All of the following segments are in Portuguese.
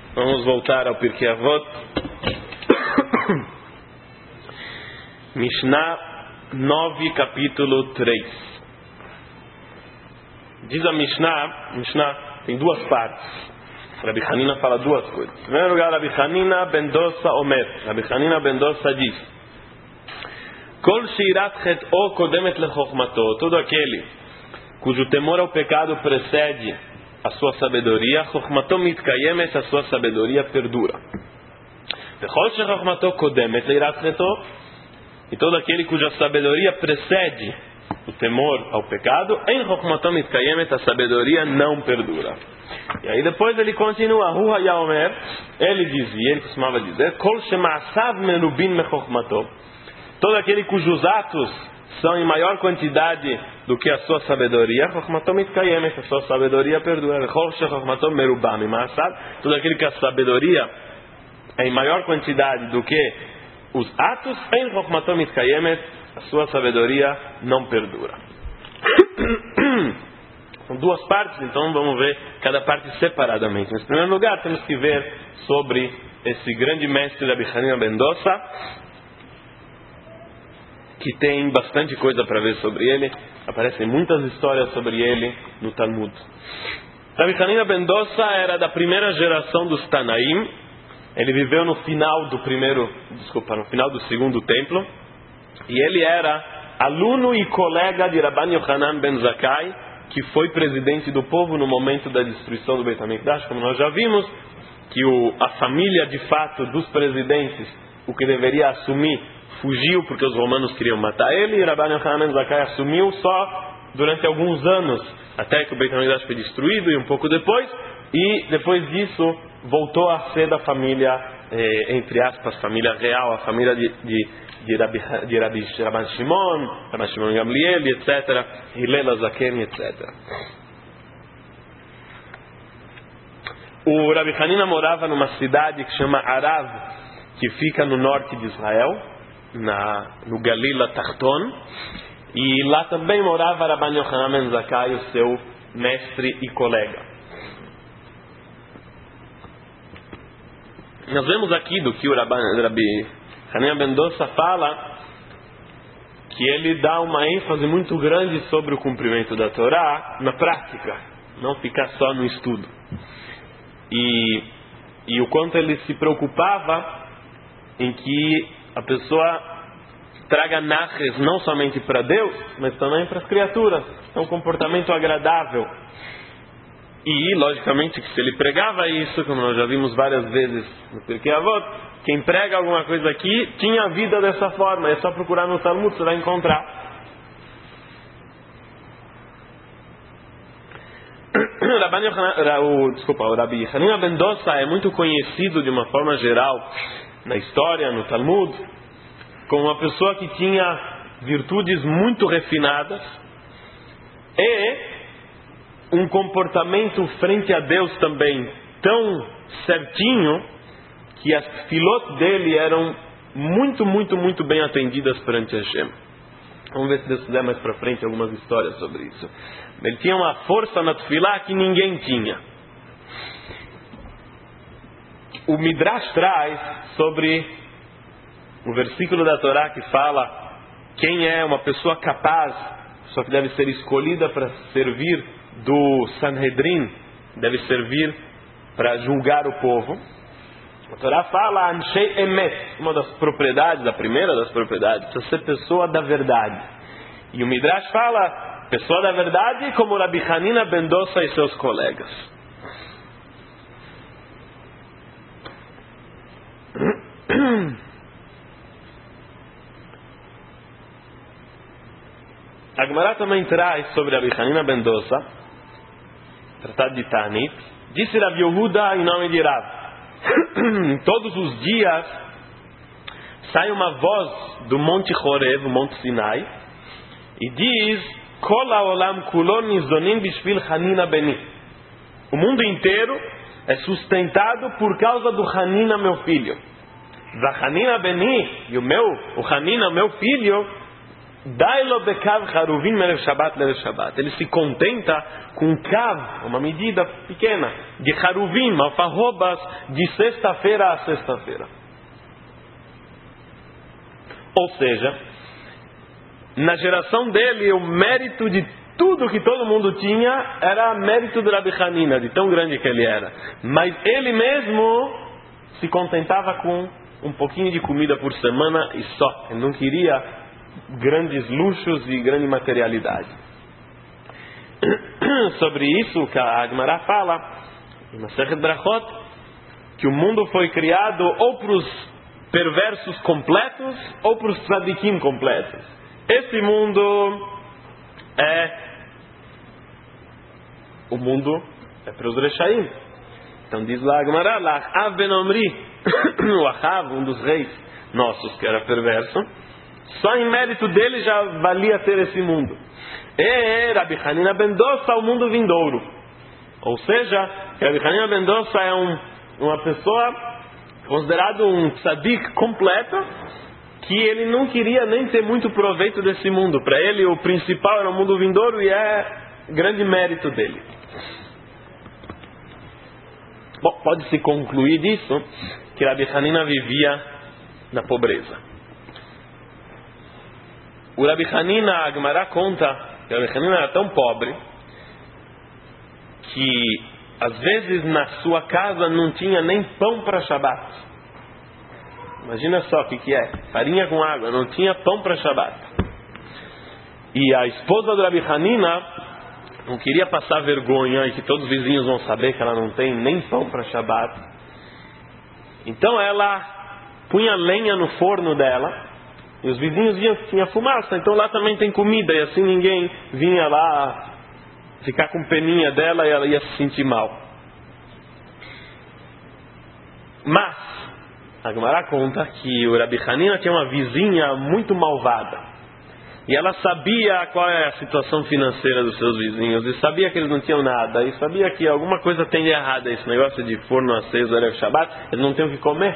Vamos voltar ao Pirkei Avot. Mishnah 9, capítulo 3. Diz a Mishnah tem duas partes. Rabi Hanina fala duas coisas. Em primeiro lugar, Rabi Hanina ben Dosa Omer. Rabi Hanina ben Dosa diz: Kol sheirat chet'o kodemet lechokhmato. Todo aquele cujo temor ao pecado precede a sua sabedoria, chokhmato mitkayemet, a sua sabedoria perdura. Vechol shechokhmato kodemet leirat chet'o. E todo aquele cuja sabedoria precede o temor ao pecado, em chokhmato mitkayemet, a sabedoria não perdura. E aí depois ele continua, Hu Hayaomer, ele costumava dizer, Kol shema'asav merubin mechokhmato. Todo aquele cujos atos são em maior quantidade do que a sua sabedoria, chokhmato mitkayemet, a sua sabedoria perdura. Kol shechokhmato merubah mima'asav. Todo aquele que a sabedoria é em maior quantidade do que os atos, em chokhmato mitkayemet, a sua sabedoria não perdura. São duas partes, então vamos ver cada parte separadamente. Mas, em primeiro lugar, temos que ver sobre esse grande mestre Rabi Hanina ben Dosa, que tem bastante coisa para ver sobre ele. Aparecem muitas histórias sobre ele no Talmud. Rabi Hanina ben Dosa era da primeira geração dos Tanaim. Ele viveu no final do segundo templo. E ele era aluno e colega de Rabban Yochanan ben Zakkai, que foi presidente do povo no momento da destruição do Beit HaMikdash. Como nós já vimos, que a família de fato dos presidentes, o que deveria assumir, fugiu porque os romanos queriam matar ele, e Rabban Yochanan ben Zakkai assumiu só durante alguns anos, até que o Beit HaMikdash foi destruído, e um pouco depois, e depois disso voltou a ser da família, entre aspas, família real, a família de Rabban Shimon Gamliel, etc., Hillel Zaken, etc. O Rabi Hanina morava numa cidade que chama Arav, que fica no norte de Israel, no Galila Tachton, e lá também morava Rabban Yochanan ben Zakkai, o seu mestre e colega. Nós vemos aqui do que o Rabi Hanina ben Dosa fala, que ele dá uma ênfase muito grande sobre o cumprimento da Torá na prática, não ficar só no estudo. E o quanto ele se preocupava em que a pessoa traga nachas não somente para Deus, mas também para as criaturas. É um comportamento agradável. E, logicamente, que se ele pregava isso, como nós já vimos várias vezes no Pirkei Avot, quem prega alguma coisa aqui tinha a vida dessa forma. É só procurar no Talmud, você vai encontrar. O Rabi Hanina ben Dosa é muito conhecido de uma forma geral na história, no Talmud, como uma pessoa que tinha virtudes muito refinadas e um comportamento frente a Deus também tão certinho que as filot dele eram muito, muito, muito bem atendidas perante Hashem. Vamos ver se Deus quiser mais para frente algumas histórias sobre isso. Ele tinha uma força na tefilá que ninguém tinha. O Midrash traz sobre o versículo da Torá que fala quem é uma pessoa capaz, só que deve ser escolhida para servir do Sanhedrin, deve servir para julgar o povo. A Torá fala Anshei Emet, uma das propriedades, a primeira das propriedades, precisa ser pessoa da verdade. E o Midrash fala pessoa da verdade como Rabi Hanina ben Dosa e seus colegas. A Gemara também traz sobre Rabi Hanina ben Dosa, tratado de Tanit, disse Rabi Yehuda em nome de Rav: todos os dias sai uma voz do Monte Horev, o Monte Sinai, e diz: Kol haolam kulo nizonim bishvil Hanina beni. O mundo inteiro é sustentado por causa do Hanina, meu filho. Da Hanina beni, e o Hanina, meu filho, Dailo bekav haruvim erev Shabbat lerev Shabbat. Ele se contenta com kav, uma medida pequena, de haruvim, alfarrobas, de sexta-feira a sexta-feira. Ou seja, na geração dele, o mérito de tudo que todo mundo tinha era mérito do Rabi Hanina, de tão grande que ele era. Mas ele mesmo se contentava com um pouquinho de comida por semana e só. Ele não queria grandes luxos e grande materialidade. Sobre isso, que a Agmará fala, em Masechet Brachot, que o mundo foi criado ou para os perversos completos ou para os tzadikim completos. Esse mundo o mundo é para os Reshaim. Então diz lá a Agmará, Achav ben Omri, o Achav, um dos reis nossos que era perverso, só em mérito dele já valia ter esse mundo. E Rabi Hanina ben Dossa, o mundo vindouro. Ou seja, Rabi Hanina ben Dossa é uma pessoa considerado um tzadik completo, que ele não queria nem ter muito proveito desse mundo. Para ele o principal era o mundo vindouro e é grande mérito dele. Bom, pode-se concluir disso que Rabi Hanina vivia na pobreza. O Rabi Hanina, a Agmará conta que Rabi Hanina era tão pobre que às vezes na sua casa não tinha nem pão para Shabbat. Imagina só o que é, farinha com água, não tinha pão para Shabbat. E a esposa do Rabi Hanina não queria passar vergonha e que todos os vizinhos vão saber que ela não tem nem pão para Shabbat. Então ela punha lenha no forno dela e os vizinhos viam que tinha fumaça, então lá também tem comida, e assim ninguém vinha lá ficar com peninha dela e ela ia se sentir mal. Mas a Gemara conta que o Rabi Hanina tinha uma vizinha muito malvada. E ela sabia qual é a situação financeira dos seus vizinhos. E sabia que eles não tinham nada. E sabia que alguma coisa tem de errado. Esse negócio de forno aceso, Erev Shabbat. Eles não tinham o que comer.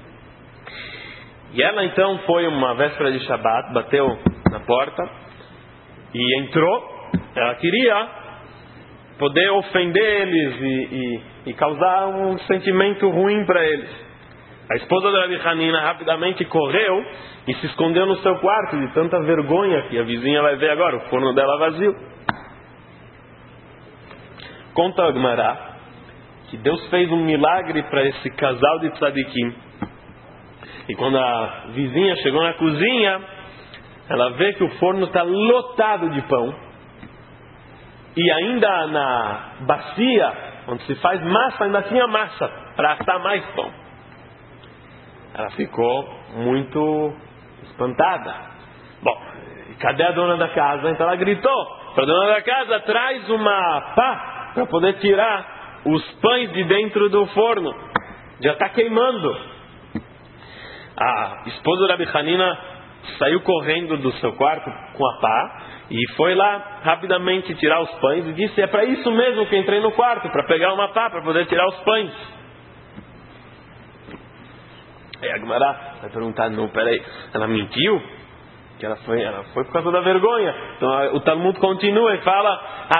E ela então foi uma véspera de Shabbat. Bateu na porta. E entrou. Ela queria poder ofender eles e causar um sentimento ruim para eles. A esposa da Rabi Hanina rapidamente correu e se escondeu no seu quarto de tanta vergonha que a vizinha vai ver agora, o forno dela vazio. Conta a Gemara que Deus fez um milagre para esse casal de tzadikim. E quando a vizinha chegou na cozinha, ela vê que o forno está lotado de pão. E ainda na bacia, onde se faz massa, ainda tinha massa para assar mais pão. Ela ficou muito espantada. Bom, cadê a dona da casa? Então ela gritou para a dona da casa, traz uma pá para poder tirar os pães de dentro do forno. Já está queimando. A esposa da Rabi Hanina saiu correndo do seu quarto com a pá e foi lá rapidamente tirar os pães e disse, é para isso mesmo que entrei no quarto, para pegar uma pá, para poder tirar os pães. Aí a Gemara vai perguntar, não, peraí, ela mentiu? Que ela foi por causa da vergonha. Então o Talmud continua e fala,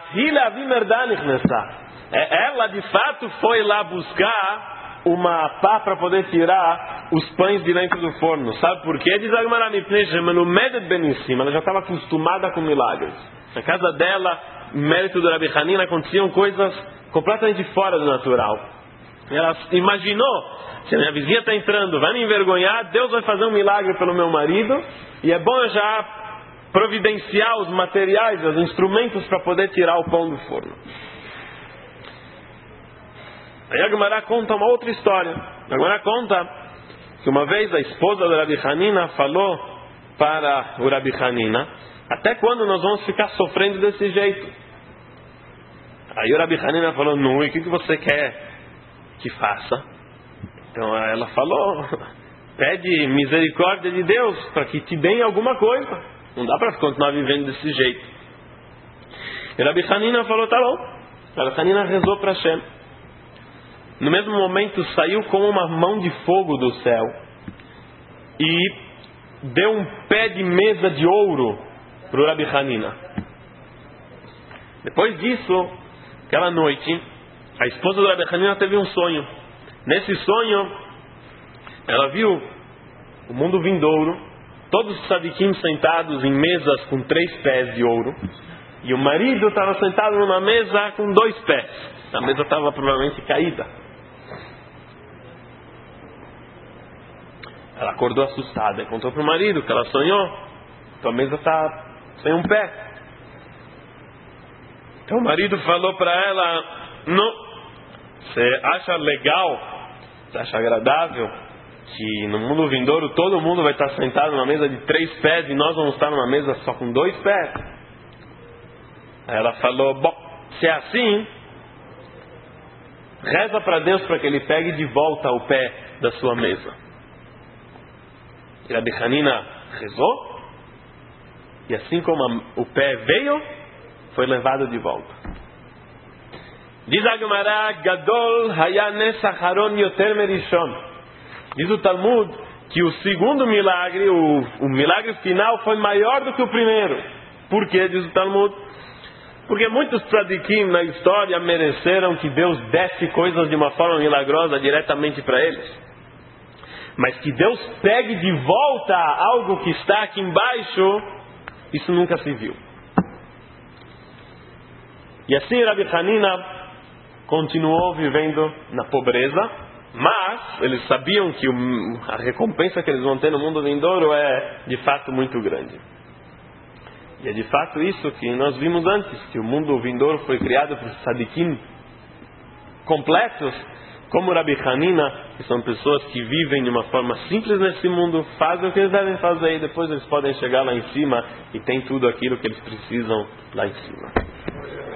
ela de fato foi lá buscar uma pá para poder tirar os pães de dentro do forno. Sabe por quê? Diz a Gemara, ela já estava acostumada com milagres. Na casa dela, mérito do Rabi Hanina, aconteciam coisas completamente fora do natural. Ela imaginou, se a minha vizinha está entrando, vai me envergonhar, Deus vai fazer um milagre pelo meu marido, e é bom eu já providenciar os materiais, os instrumentos para poder tirar o pão do forno. Aí a Gemara conta uma outra história. A Gemara conta que uma vez a esposa do Rabi Hanina falou para o Rabi Hanina, até quando nós vamos ficar sofrendo desse jeito? Aí o Rabi Hanina falou, não, e o que você quer que faça? Então ela falou, pede misericórdia de Deus para que te deem alguma coisa. Não dá para continuar vivendo desse jeito. E Rabi Hanina falou, tá bom. Rabi Hanina rezou para Hashem. No mesmo momento saiu como uma mão de fogo do céu e deu um pé de mesa de ouro para o Rabi Hanina. Depois disso, aquela noite, a esposa do Rabi Hanina teve um sonho. Nesse sonho, ela viu o mundo vindouro, todos os tzadikim sentados em mesas com 3 pés de ouro, e o marido estava sentado numa mesa com 2 pés. A mesa estava provavelmente caída. Ela acordou assustada e contou para o marido que ela sonhou. Tua mesa está sem um pé. Então o marido falou para ela: não, você acha legal, você acha agradável que no mundo vindouro todo mundo vai estar sentado numa mesa de 3 pés e nós vamos estar numa mesa só com 2 pés? Aí ela falou: bom, se é assim, reza para Deus para que ele pegue de volta o pé da sua mesa. E Rabi Hanina rezou, e assim como o pé veio, foi levado de volta. Diz a Gemara: Gadol haya nes acharon yoter merishon. Diz o Talmud que o segundo milagre, o milagre final, foi maior do que o primeiro. Por quê? Diz o Talmud: porque muitos tzadikim na história mereceram que Deus desse coisas de uma forma milagrosa diretamente para eles. Mas que Deus pegue de volta algo que está aqui embaixo, isso nunca se viu. E assim Rabi Hanina continuou vivendo na pobreza, mas eles sabiam que a recompensa que eles vão ter no mundo vindouro é de fato muito grande. E é de fato isso que nós vimos antes, que o mundo vindouro foi criado por tzadikim completos, como Rabi Hanina, que são pessoas que vivem de uma forma simples nesse mundo, fazem o que eles devem fazer e depois eles podem chegar lá em cima e tem tudo aquilo que eles precisam lá em cima.